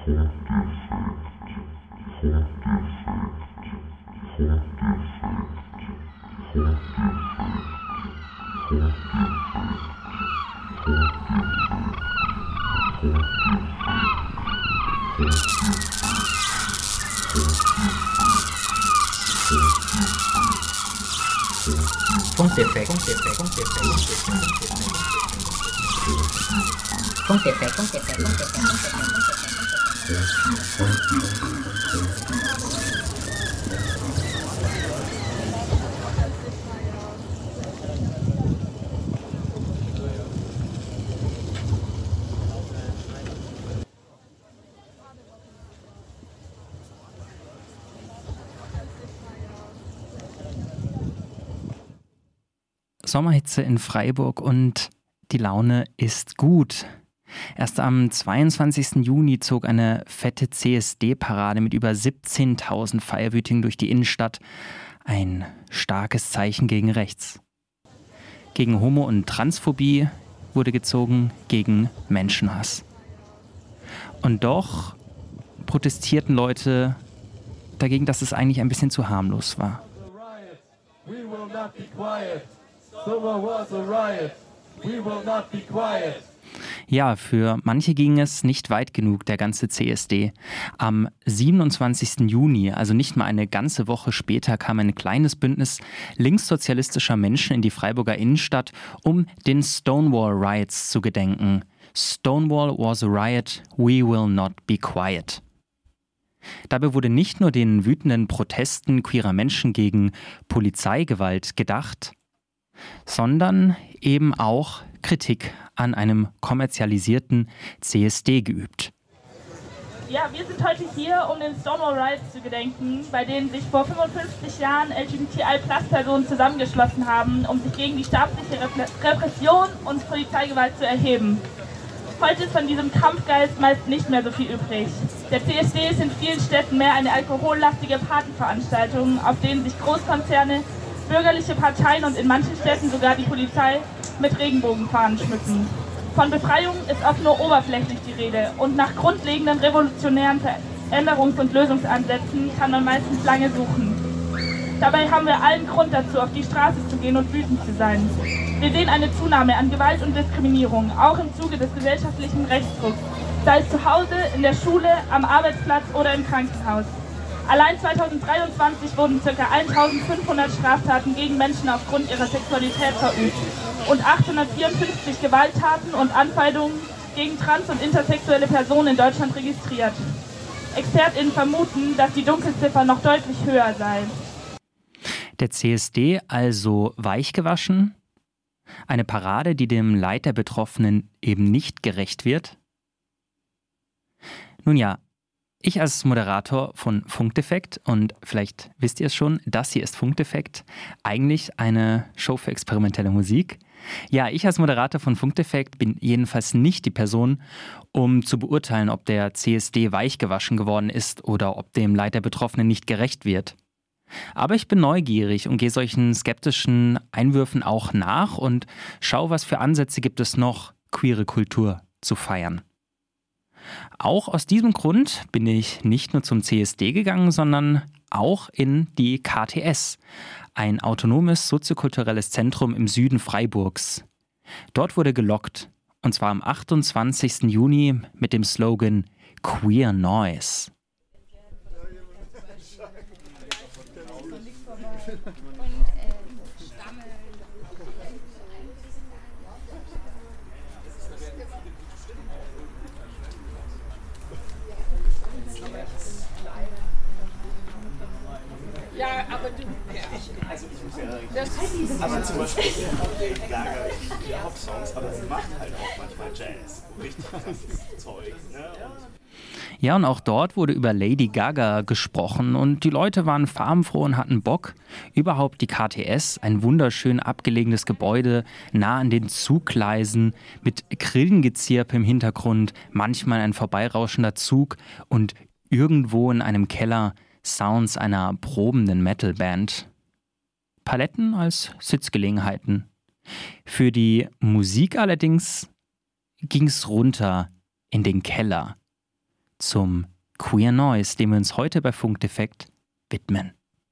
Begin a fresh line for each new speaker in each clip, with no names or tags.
Funkdefekt.
Sommerhitze in Freiburg und die Laune ist gut. Erst am 22. Juni zog eine fette CSD-Parade mit über 17.000 Feierwütigen durch die Innenstadt. Ein starkes Zeichen gegen rechts. Gegen Homo- und Transphobie wurde gezogen, gegen Menschenhass. Und doch protestierten Leute dagegen, dass es eigentlich ein bisschen zu harmlos war.
We will not be quiet. Summer was a riot. We will not be quiet.
Ja, für manche ging es nicht weit genug, der ganze CSD. Am 27. Juni, also nicht mal eine ganze Woche später, kam ein kleines Bündnis linkssozialistischer Menschen in die Freiburger Innenstadt, um den Stonewall Riots zu gedenken. Stonewall was a riot, we will not be quiet. Dabei wurde nicht nur den wütenden Protesten queerer Menschen gegen Polizeigewalt gedacht, sondern eben auch Kritik an einem kommerzialisierten CSD geübt.
Ja, wir sind heute hier, um den Stonewall Riots zu gedenken, bei denen sich vor 55 Jahren LGBTI+-Personen zusammengeschlossen haben, um sich gegen die staatliche Repression und Polizeigewalt zu erheben. Heute ist von diesem Kampfgeist meist nicht mehr so viel übrig. Der CSD ist in vielen Städten mehr eine alkohollastige Partyveranstaltung, auf denen sich Großkonzerne, bürgerliche Parteien und in manchen Städten sogar die Polizei mit Regenbogenfahnen schmücken. Von Befreiung ist oft nur oberflächlich die Rede und nach grundlegenden revolutionären Veränderungs- und Lösungsansätzen kann man meistens lange suchen. Dabei haben wir allen Grund dazu, auf die Straße zu gehen und wütend zu sein. Wir sehen eine Zunahme an Gewalt und Diskriminierung, auch im Zuge des gesellschaftlichen Rechtsdrucks, sei es zu Hause, in der Schule, am Arbeitsplatz oder im Krankenhaus. Allein 2023 wurden ca. 1500 Straftaten gegen Menschen aufgrund ihrer Sexualität verübt und 854 Gewalttaten und Anfeindungen gegen trans- und intersexuelle Personen in Deutschland registriert. ExpertInnen vermuten, dass die Dunkelziffer noch deutlich höher sei.
Der CSD also weichgewaschen? Eine Parade, die dem Leid der Betroffenen eben nicht gerecht wird? Nun ja, ich als Moderator von Funkdefekt, und vielleicht wisst ihr es schon, das hier ist Funkdefekt, eigentlich eine Show für experimentelle Musik. Ja, ich als Moderator von Funkdefekt bin jedenfalls nicht die Person, um zu beurteilen, ob der CSD weichgewaschen geworden ist oder ob dem Leid der Betroffenen nicht gerecht wird. Aber ich bin neugierig und gehe solchen skeptischen Einwürfen auch nach und schaue, was für Ansätze gibt es noch, queere Kultur zu feiern. Auch aus diesem Grund bin ich nicht nur zum CSD gegangen, sondern auch in die KTS, ein autonomes soziokulturelles Zentrum im Süden Freiburgs. Dort wurde gelockt, und zwar am 28. Juni mit dem Slogan Queer Noise.
Ja, aber du.
Aber zum Beispiel Gaga, die Hip-Hop-Songs, aber sie macht halt auch manchmal Jazz. Richtig krasses Zeug. Ne?
Ja, und auch dort wurde über Lady Gaga gesprochen und die Leute waren farbenfroh und hatten Bock. Überhaupt die KTS, ein wunderschön abgelegenes Gebäude, nah an den Zuggleisen, mit Grillengezirp im Hintergrund, manchmal ein vorbeirauschender Zug und irgendwo in einem Keller Sounds einer probenden Metalband. Paletten als Sitzgelegenheiten. Für die Musik allerdings ging's runter in den Keller. zum Queer Noise, dem wir uns heute bei Funkdefekt widmen.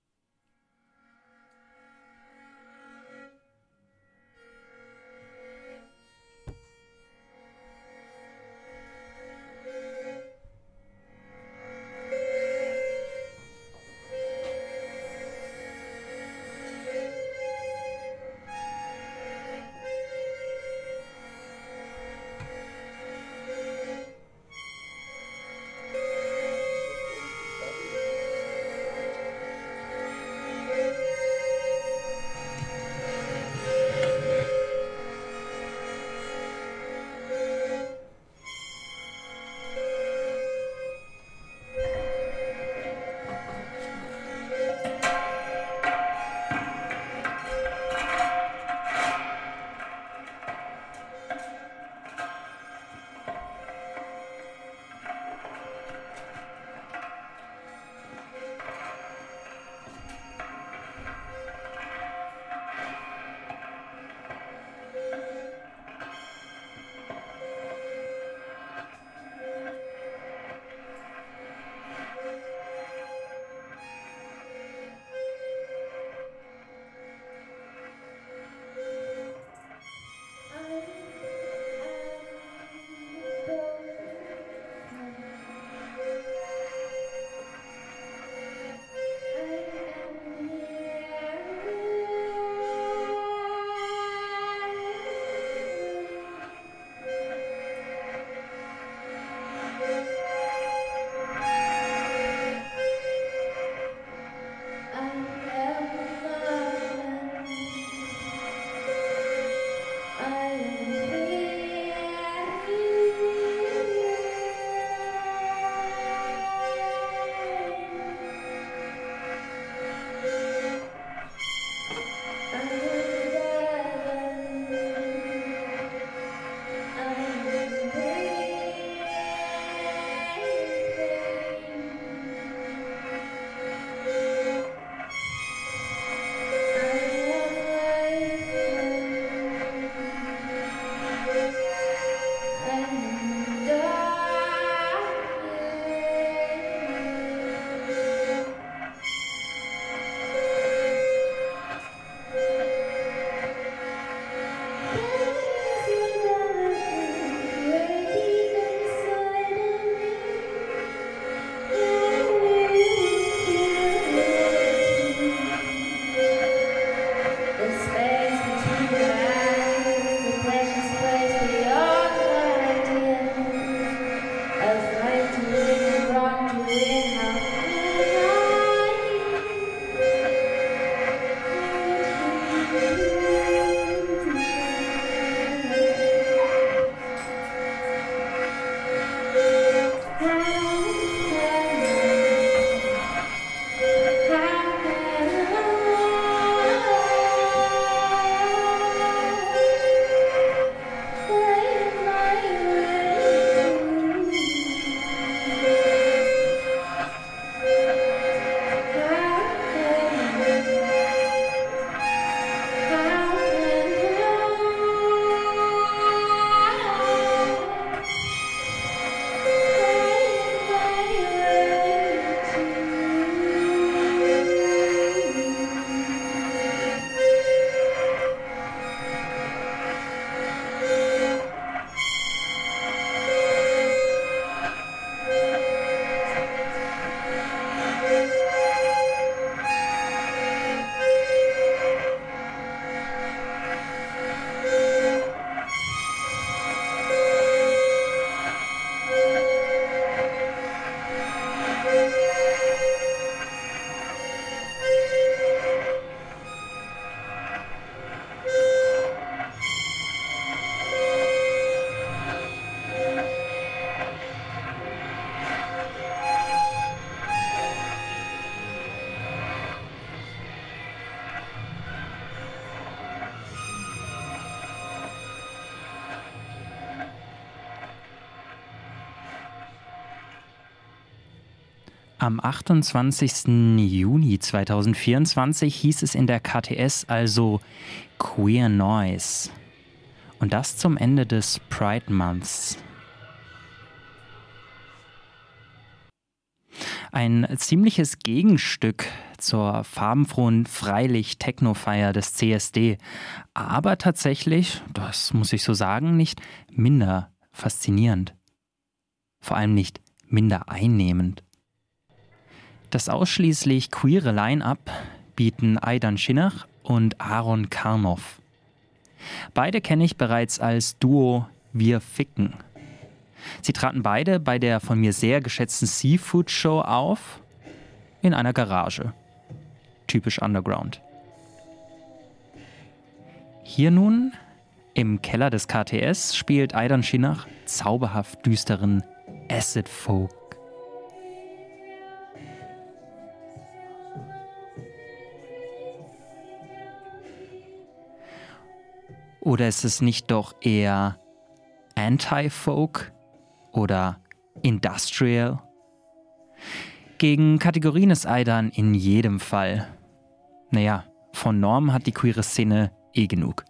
Am 28. Juni 2024 hieß es in der KTS also Queer Noise. Und das zum Ende des Pride Months. Ein ziemliches Gegenstück zur farbenfrohen Freilicht-Techno-Feier des CSD, aber tatsächlich, das muss ich so sagen, nicht minder faszinierend. Vor allem nicht minder einnehmend. Das ausschließlich queere Line-Up bieten Aidan Schinnach und Aaron Karnoff. Beide kenne ich bereits als Duo Wir Ficken. Sie traten beide bei der von mir sehr geschätzten Seafood Show auf, in einer Garage. Typisch Underground. Hier nun, im Keller des KTS, spielt Aidan Schinnach zauberhaft düsteren Acid Folk. Oder ist es nicht doch eher Anti-Folk oder Industrial? Gegen Kategorien ist Aidan in jedem Fall. Naja, von Norm hat die queere Szene eh genug.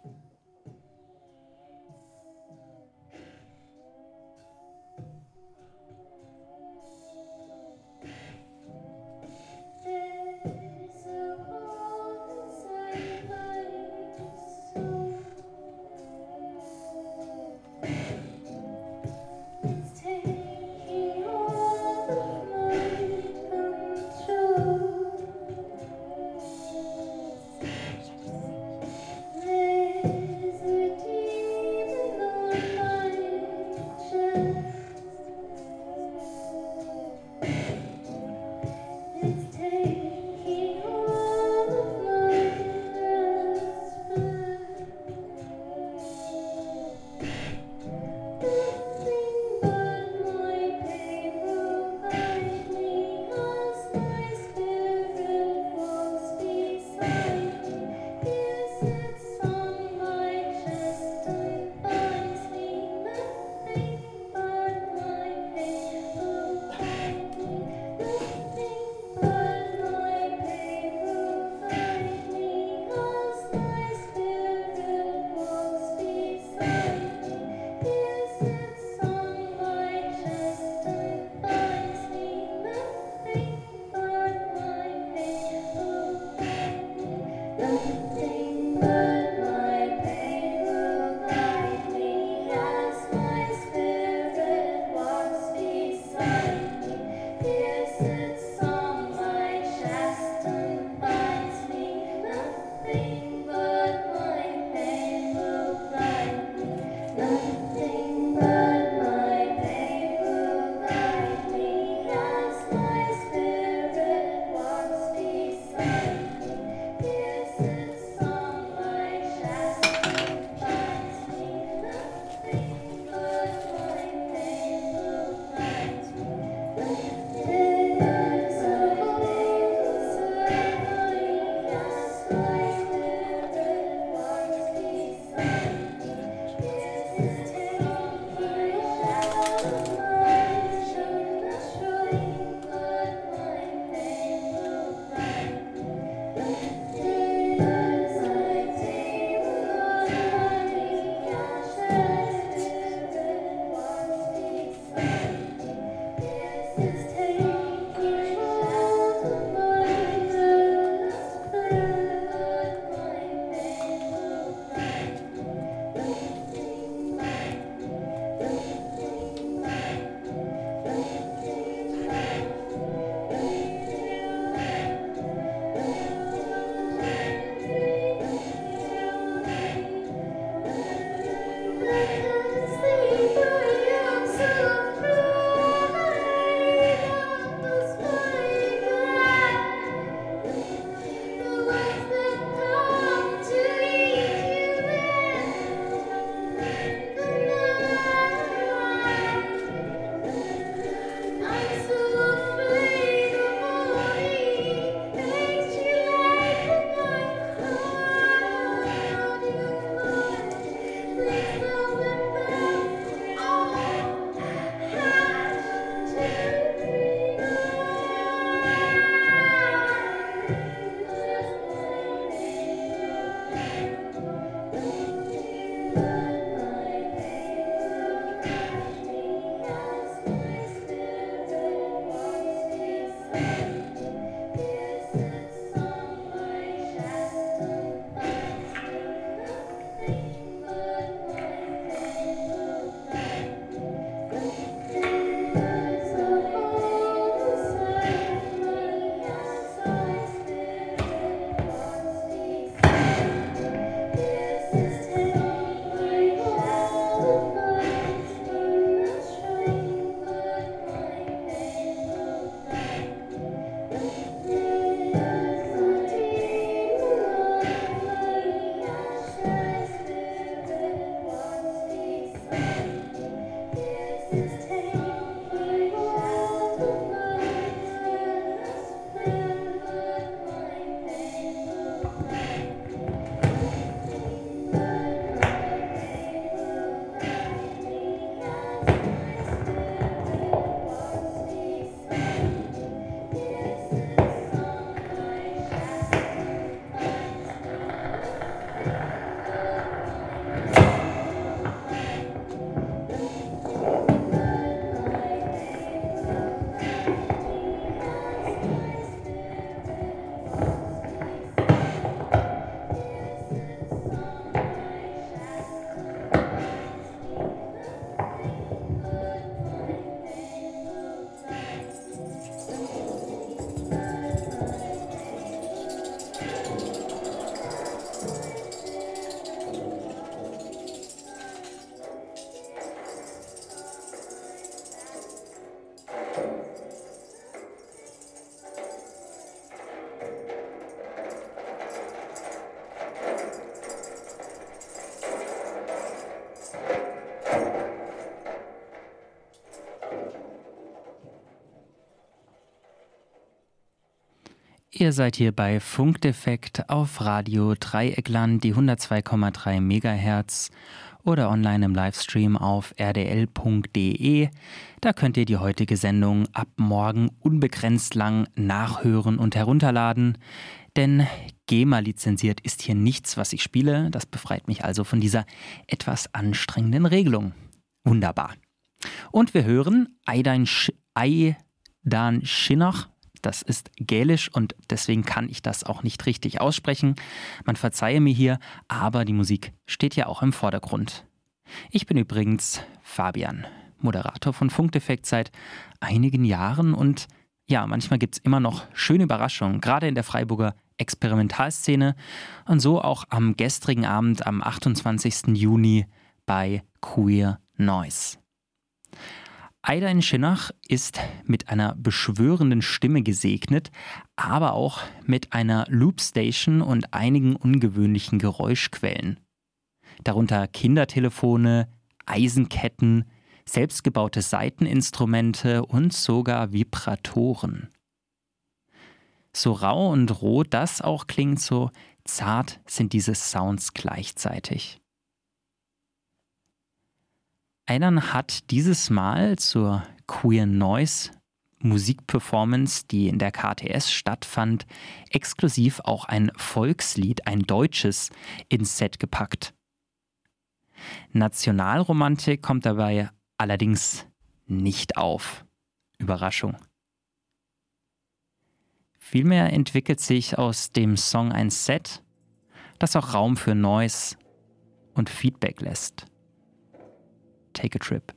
Ihr seid hier bei Funkdefekt auf Radio Dreieckland, die 102,3 MHz oder online im Livestream auf rdl.de. Da könnt ihr die heutige Sendung ab morgen unbegrenzt lang nachhören und herunterladen. Denn GEMA-lizenziert ist hier nichts, was ich spiele. Das befreit mich also von dieser etwas anstrengenden Regelung. Wunderbar. Und wir hören Aidan Shinnach. Das ist Gälisch und deswegen kann ich das auch nicht richtig aussprechen. Man verzeihe mir hier, aber die Musik steht ja auch im Vordergrund. Ich bin übrigens Fabian, Moderator von Funkdefekt seit einigen Jahren und ja, manchmal gibt es immer noch schöne Überraschungen, gerade in der Freiburger Experimentalszene und so auch am gestrigen Abend am 28. Juni bei Queer Noise. Aidan Shinnach ist mit einer beschwörenden Stimme gesegnet, aber auch mit einer Loopstation und einigen ungewöhnlichen Geräuschquellen. Darunter Kindertelefone, Eisenketten, selbstgebaute Saiteninstrumente und sogar Vibratoren. So rau und roh das auch klingt, so zart sind diese Sounds gleichzeitig. Aidan hat dieses Mal zur Queer Noise Musikperformance, die in der KTS stattfand, exklusiv auch ein Volkslied, ein deutsches, ins Set gepackt. Nationalromantik kommt dabei allerdings nicht auf. Überraschung. Vielmehr entwickelt sich aus dem Song ein Set, das auch Raum für Noise und Feedback lässt. Take a trip.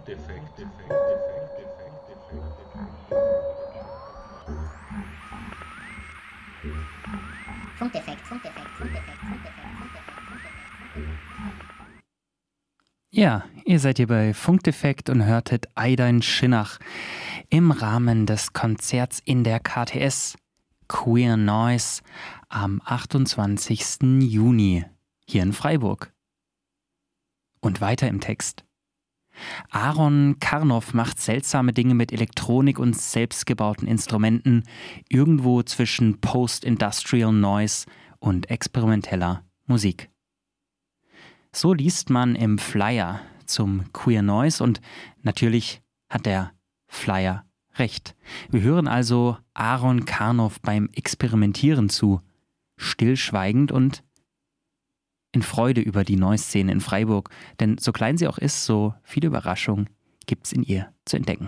Ja, ihr seid hier bei Funkdefekt und hörtet Aidan Schinnach im Rahmen des Konzerts in der KTS Queer Noise am 28. Juni hier in Freiburg. Und weiter im Text. Aaron Karnow macht seltsame Dinge mit Elektronik und selbstgebauten Instrumenten, irgendwo zwischen Post-Industrial Noise und experimenteller Musik. So liest man im Flyer zum Queer Noise und natürlich hat der Flyer recht. Wir hören also Aaron Karnow beim Experimentieren zu, stillschweigend und in Freude über die Noise-Szene in Freiburg, denn so klein sie auch ist, so viele Überraschungen gibt's in ihr zu entdecken.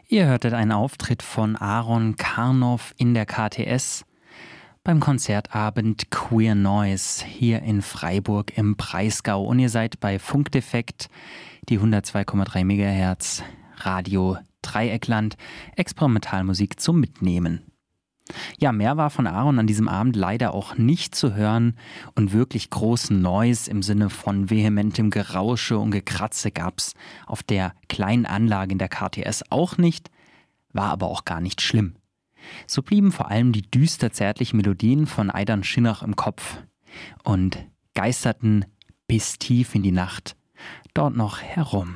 Ihr hörtet einen Auftritt von Aaron Karnow in der KTS beim Konzertabend Queer Noise hier in Freiburg im Breisgau. Und ihr seid bei Funkdefekt, die 102,3 MHz, Radio Dreieckland, Experimentalmusik zum Mitnehmen. Ja, mehr war von Aaron an diesem Abend leider auch nicht zu hören und wirklich großen Noise im Sinne von vehementem Gerausche und Gekratze gab's auf der kleinen Anlage in der KTS auch nicht, war aber auch gar nicht schlimm. So blieben vor allem die düster zärtlichen Melodien von Aidan Schinnach im Kopf und geisterten bis tief in die Nacht dort noch herum.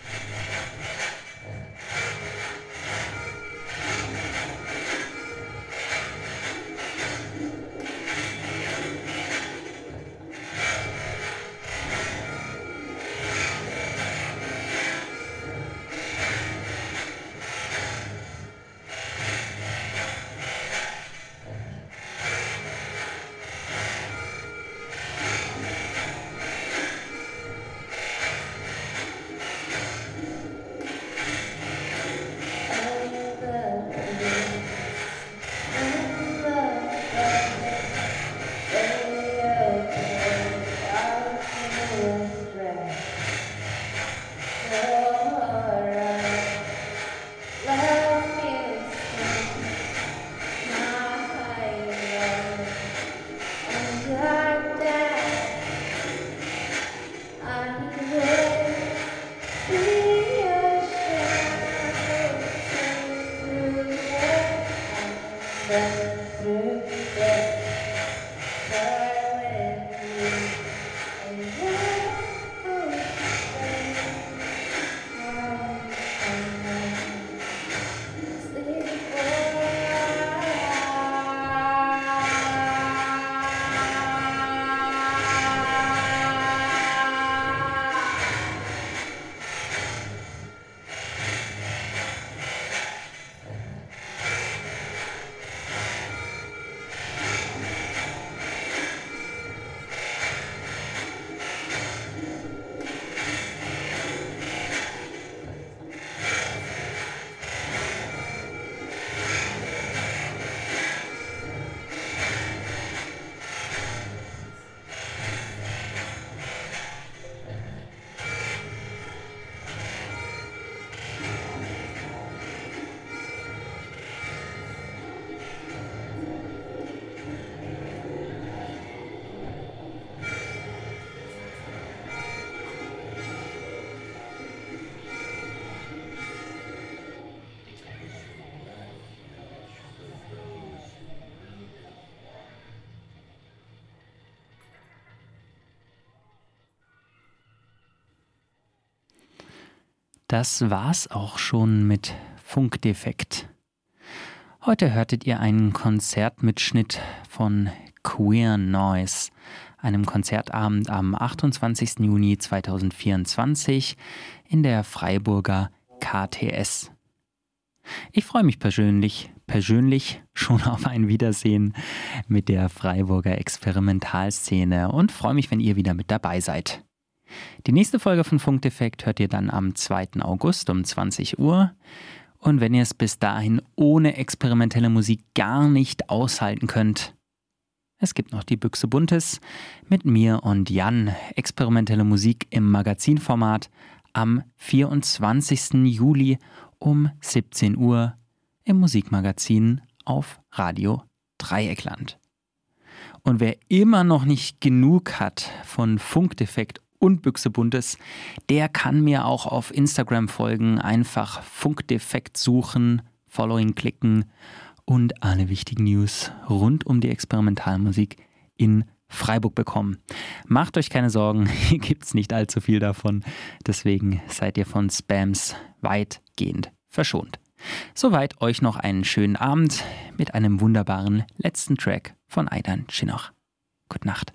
Das war's auch schon mit Funkdefekt. Heute hörtet ihr einen Konzertmitschnitt von Queer Noise, einem Konzertabend am 28. Juni 2024 in der Freiburger KTS. Ich freue mich persönlich schon auf ein Wiedersehen mit der Freiburger Experimentalszene und freue mich, wenn ihr wieder mit dabei seid. Die nächste Folge von Funkdefekt hört ihr dann am 2. August um 20 Uhr. Und wenn ihr es bis dahin ohne experimentelle Musik gar nicht aushalten könnt, es gibt noch die Büchse Buntes mit mir und Jan, experimentelle Musik im Magazinformat am 24. Juli um 17 Uhr im Musikmagazin auf Radio Dreieckland. Und wer immer noch nicht genug hat von Funkdefekt und Büchse Buntes, der kann mir auch auf Instagram folgen, einfach Funkdefekt suchen, Following klicken und alle wichtigen News rund um die Experimentalmusik in Freiburg bekommen. Macht euch keine Sorgen, hier gibt es nicht allzu viel davon, deswegen seid ihr von Spams weitgehend verschont. Soweit euch noch einen schönen Abend mit einem wunderbaren letzten Track von Aidan Schinnach. Gute Nacht.